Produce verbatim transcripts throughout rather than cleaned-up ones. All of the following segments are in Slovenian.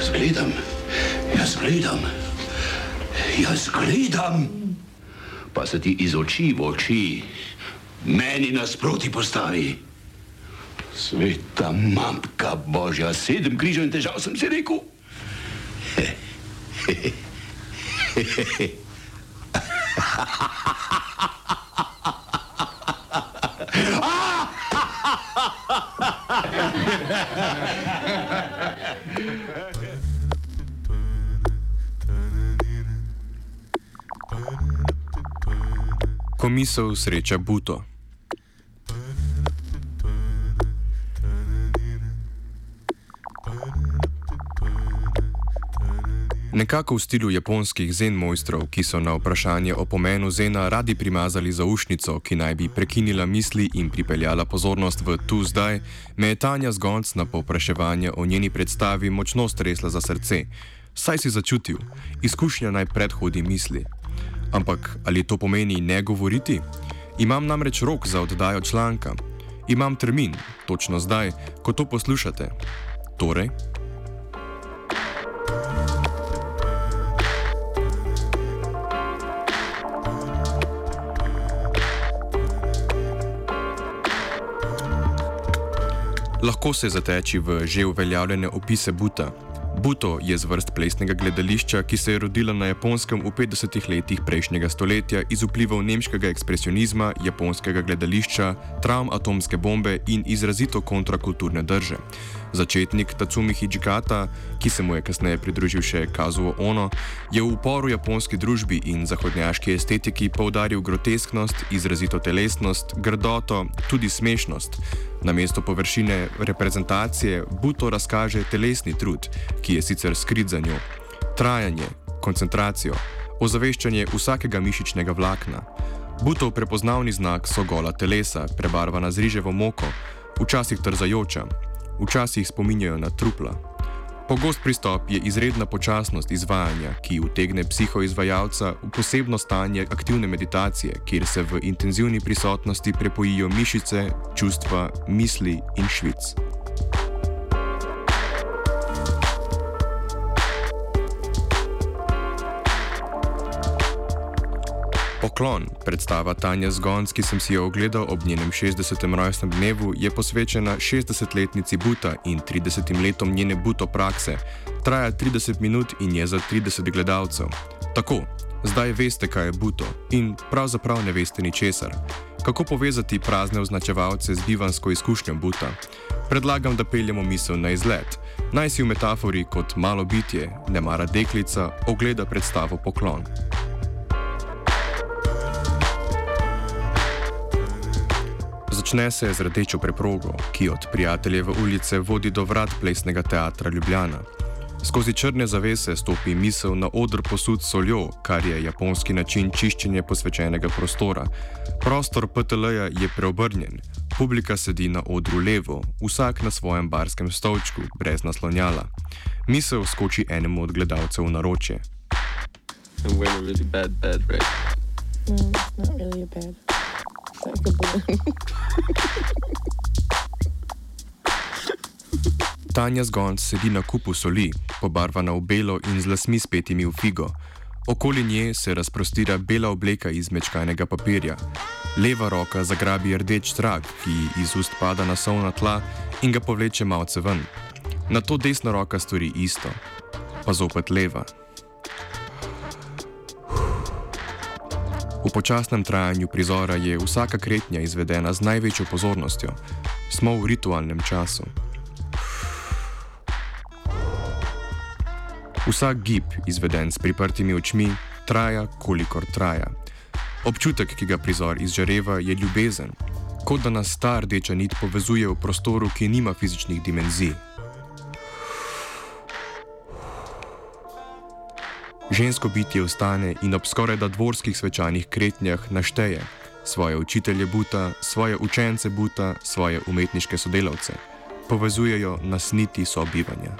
Jaz gledam, jaz gledam, jaz gledam, pa se ti iz oči v oči meni nasproti postavi. Sveta matka Božja, sedem križev in težav sem si rekel. He, he, he, he, he, he. Ko misel sreča Buto. Nekako v stilu japonskih zen mojstrov, ki so na vprašanje o pomenu zena radi primazali zaušnico, ki naj bi prekinila misli in pripeljala pozornost v tu zdaj, me je Tanja Zgonc na povpraševanje o njeni predstavi močno stresla za srce. Saj si začutil, izkušnja naj predhodi misli. Ampak ali to pomeni ne govoriti? Imam namreč rok za oddajo članka. Imam termin, točno zdaj, ko to poslušate. Torej? Lahko se zateči v že uveljavljene opise Buta. Buto je z vrst plesnega gledališča, ki se je rodila na Japonskem v petdesetih letih prejšnjega stoletja iz vplivov nemškega ekspresionizma, japonskega gledališča, travm atomske bombe in izrazito kontrakulturne drže. Začetnik Tatsumi Hijikata, ki se mu je kasneje pridružil še Kazuo Ono, je v uporu japonski družbi in zahodnjaški estetiki poudaril grotesknost, izrazito telesnost, grdoto, tudi smešnost. Namesto površine reprezentacije Buto razkaže telesni trud, ki je sicer skrit za njo, trajanje, koncentracijo, ozaveščanje vsakega mišičnega vlakna. Butov prepoznavni znak so gola telesa, prebarvana z riževo moko, včasih trzajoča, včasih spominjajo na trupla. Pogost pristop je izredna počasnost izvajanja, ki utegne psihoizvajalca v posebno stanje aktivne meditacije, kjer se v intenzivni prisotnosti prepojijo mišice, čustva, misli in švic. Poklon, predstava Tanje Zgonc, ki sem si jo ogledal ob njenem šestdesetem rojstnem dnevu, je posvečena šestdesetletnici Buta in tridesetim letom njene Buto prakse. Traja trideset minut in je za trideset gledalcev. Tako, zdaj veste, kaj je Buto in pravzaprav ne veste ničesar. Kako povezati prazne označevalce z bivansko izkušnjo Buta? Predlagam, da peljemo misel na izlet. Naj si v metafori kot malo bitje, nemara deklica, ogleda predstavo Poklon. Začne se z rdečo preprogo, ki od Prijateljeve ulice vodi do vrat Plesnega teatra Ljubljana. Skozi črne zavese stopi misel na oder posud soljo, kar je japonski način čiščenja posvečenega prostora. Prostor P T L-ja je preobrnjen. Publika sedi na odru levo, vsak na svojem barskem stolčku, brez naslonjala. Misel skoči enemu od gledalcev v naročje. I'm wearing a really bad bed, right? Mm, it's not really a bed. Like a balloon. Tanja Zgonc sedi na kupu soli, pobarvana v belo in z lasmi spetimi v figo. Okoli nje se razprostira bela obleka iz mečkanega papirja. Leva roka zagrabi rdeč trak, ki iz ust pada na solna tla in ga povleče malce ven. Nato desna roka stori isto, pa zopet leva. V počasnem trajanju prizora je vsaka kretnja izvedena z največjo pozornostjo. Smo v ritualnem času. Vsak gib, izveden s priprtimi očmi, traja, kolikor traja. Občutek, ki ga prizor izžareva, je ljubezen, kot da nas ta rdeča nit povezuje v prostoru, ki nima fizičnih dimenzij. Žensko bitje vstane in ob skorajda dvorskih svečanih kretnjah našteje svoje učitelje Buta, svoje učence Buta, svoje umetniške sodelavce. Povezujejo nas niti sobivanja.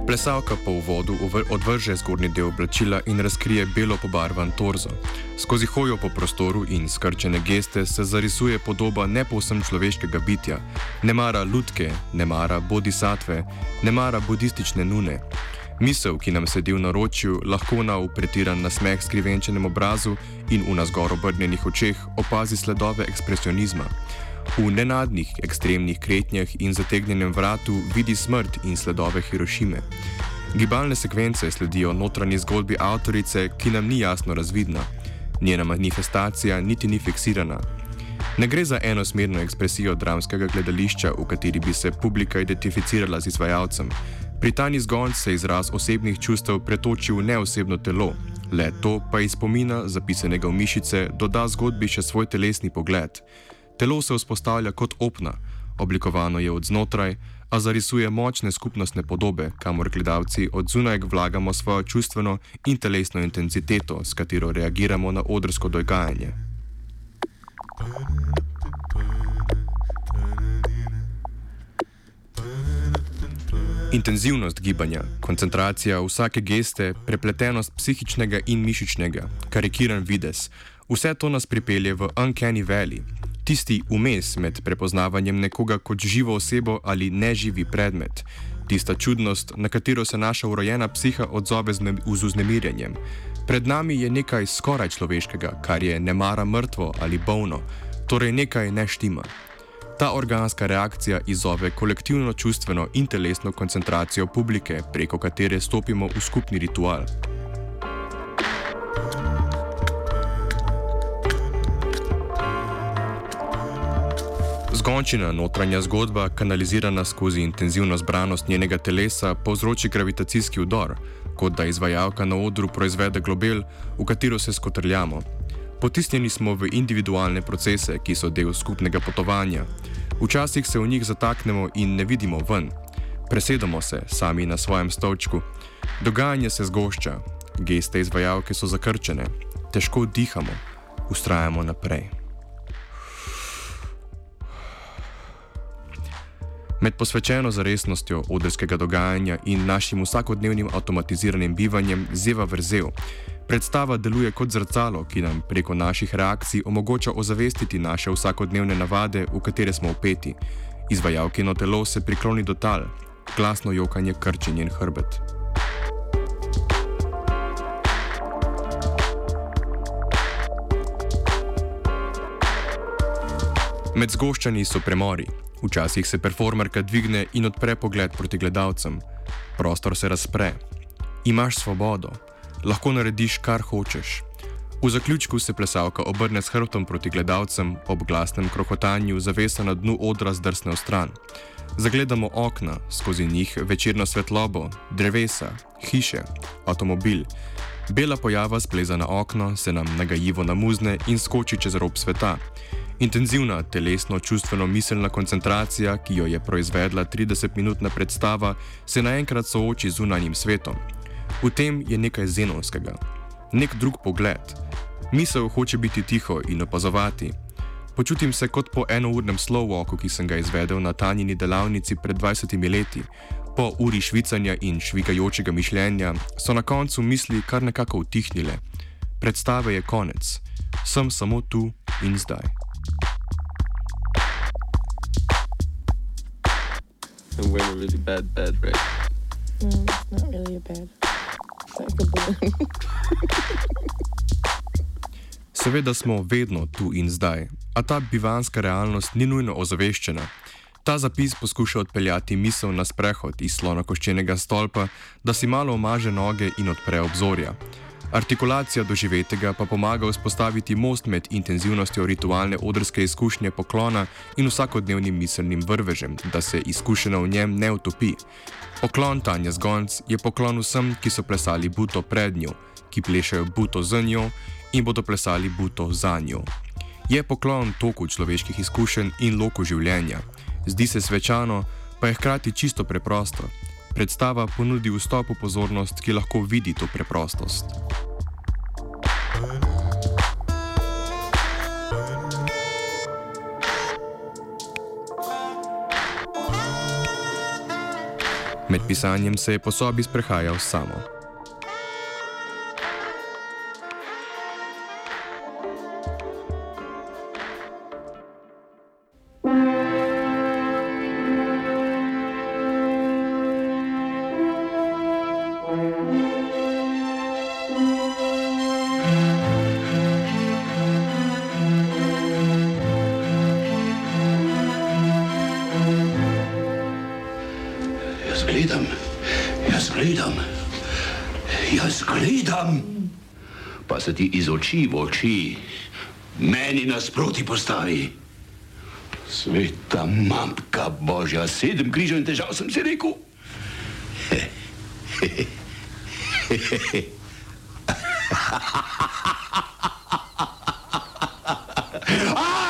Plesalka po uvodu odvrže zgornji del oblačila in razkrije belo pobarvan torzo. Skozi hojo po prostoru in skrčene geste se zarisuje podoba ne povsem človeškega bitja. Ne mara lutke, ne mara bodhisatve, ne mara budistične nune. Misel, ki nam sedi v naročju, lahko na upretiran nasmeh skrivenčenem obrazu in v nazgor obrnjenih očeh opazi sledove ekspresionizma. V nenadnih, ekstremnih kretnjah in zategnjenem vratu vidi smrt in sledove Hirošime. Gibalne sekvence sledijo notranji zgodbi avtorice, ki nam ni jasno razvidna. Njena manifestacija niti ni fiksirana. Ne gre za enosmerno ekspresijo dramskega gledališča, v kateri bi se publika identificirala z izvajalcem. Pri Tanji Zgonc se izraz osebnih čustev pretoči v neosebno telo, le to pa iz spomina, zapisanega v mišice, doda zgodbi še svoj telesni pogled. Telo se vzpostavlja kot opna, oblikovano je od znotraj, a zarisuje močne skupnostne podobe, kamor gledalci od zunaj vlagamo svojo čustveno in telesno intenziteto, s katero reagiramo na odrsko dogajanje. Intenzivnost gibanja, koncentracija vsake geste, prepletenost psihičnega in mišičnega, karikiran videz, vse to nas pripelje v Uncanny Valley, tisti vmes med prepoznavanjem nekoga kot živo osebo ali neživi predmet, tista čudnost, na katero se naša urojena psiha odzove z vznemirjenjem. Pred nami je nekaj skoraj človeškega, kar je nemara mrtvo ali bolno, torej nekaj ne štima. Ta organska reakcija izzove kolektivno čustveno in telesno koncentracijo publike, preko katere stopimo v skupni ritual. Zgončina notranja zgodba, kanalizirana skozi intenzivno zbranost njenega telesa, povzroči gravitacijski udor, kot da izvajalka na odru proizvede globel, v katero se skotrljamo. Potisnjeni smo v individualne procese, ki so del skupnega potovanja. Včasih se v njih zataknemo in ne vidimo ven. Presedamo se, sami na svojem stolčku. Dogajanje se zgošča. Geste izvajalke so zakrčene. Težko dihamo. Vztrajamo naprej. Med posvečeno zaresnostjo odrskega dogajanja in našim vsakodnevnim avtomatiziranim bivanjem zeva vrzel. Predstava deluje kot zrcalo, ki nam preko naših reakcij omogoča ozavestiti naše vsakodnevne navade, v katere smo vpeti. Izvajalkino telo se prikloni do tal, glasno jokanje krči njen hrbet. Med zgoščanji so premori. Včasih se performerka dvigne in odpre pogled proti gledalcem. Prostor se razpre. Imaš svobodo. Lahko narediš, kar hočeš. V zaključku se plesalka obrne s hrbtom proti gledalcem, ob glasnem krohotanju zavesa na dnu odra zdrsne v stran. Zagledamo okna, skozi njih večerno svetlobo, drevesa, hiše, avtomobil. Bela pojava spleza na okno, se nam nagajivo namuzne in skoči čez rob sveta. Intenzivna, telesno, čustveno, miselna koncentracija, ki jo je proizvedla tridesetminutna predstava, se naenkrat sooči z zunanjim svetom. V tem je nekaj zenovskega. Nek drug pogled. Misel hoče biti tiho in opazovati. Počutim se kot po enournem slow walku, ki sem ga izvedel na Tanjini delavnici pred dvajsetimi leti. Po uri švicanja in švigajočega mišljenja so na koncu misli kar nekako utihnile. Predstave je konec. Sem samo tu in zdaj. I'm wearing a really bad, bad right. No, it's not really a bad. It's like a balloon. Seveda smo vedno tu in zdaj, a ta bivanska realnost ni nujno ozaveščena. Ta zapis poskuša odpeljati misel na sprehod iz slonokoščenega stolpa, da si malo omaže noge in odpre obzorja. Artikulacija doživetega pa pomaga vzpostaviti most med intenzivnostjo ritualne odrske izkušnje poklona in vsakodnevnim miselnim vrvežem, da se izkušena v njem ne utopi. Poklon Tanje Zgonc je poklon vsem, ki so plesali buto pred njo, ki plešajo buto z njo in bodo plesali buto za njo. Je poklon toku človeških izkušenj in loku življenja. Zdi se svečano, pa je hkrati čisto preprosto. Predstava ponudi vstop v pozornost, ki lahko vidi to preprostost. Med pisanjem se je po sobi sprehajal samo. Jaz gledam, jaz gledam, jaz gledam, pa se ti iz oči v oči meni nasproti postavi. Sveta matka Božja, sedem križev in težav sem si rekel. He, he, he, he, he.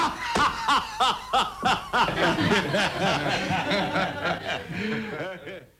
Ah!